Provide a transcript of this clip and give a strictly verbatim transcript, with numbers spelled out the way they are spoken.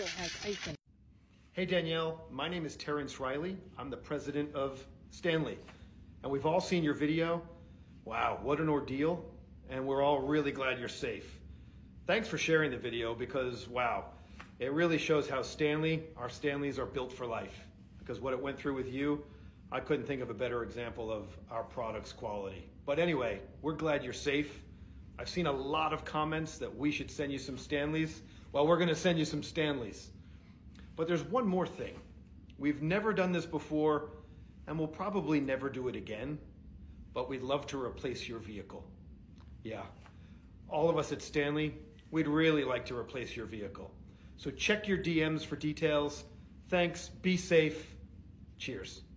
still has ice in it. Hey Danielle, my name is Terrence Riley. I'm the president of Stanley. And we've all seen your video. Wow, what an ordeal. And we're all really glad you're safe. Thanks for sharing the video because, wow, it really shows how Stanley, our Stanleys are built for life. Because what it went through with you, I couldn't think of a better example of our product's quality. But anyway, we're glad you're safe. I've seen a lot of comments that we should send you some Stanleys. Well, we're gonna send you some Stanleys. But there's one more thing. We've never done this before, and we'll probably never do it again, but we'd love to replace your vehicle. Yeah, all of us at Stanley, we'd really like to replace your vehicle. So check your D Ms for details. Thanks, be safe, cheers.